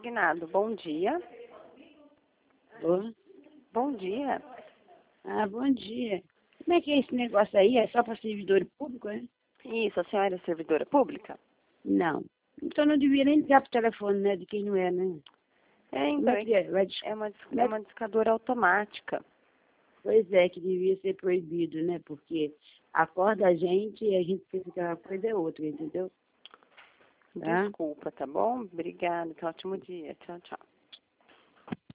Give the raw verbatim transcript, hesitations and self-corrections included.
designado. Bom dia. Oi? Bom dia. Ah, bom dia. Como é que é esse negócio aí? É só para servidor público, né? Isso, a senhora é servidora pública? Não. Então não devia nem ligar pro telefone, né? De quem não é, né? É, Como então, é que é? Vai dis- é uma, dis- como é é uma que- discadora automática. Pois é, que devia ser proibido, né? Porque acorda a gente e a gente pensa que uma coisa é outra, entendeu? Tá? Desculpa, tá bom? Obrigada, que ótimo dia. Tchau, tchau.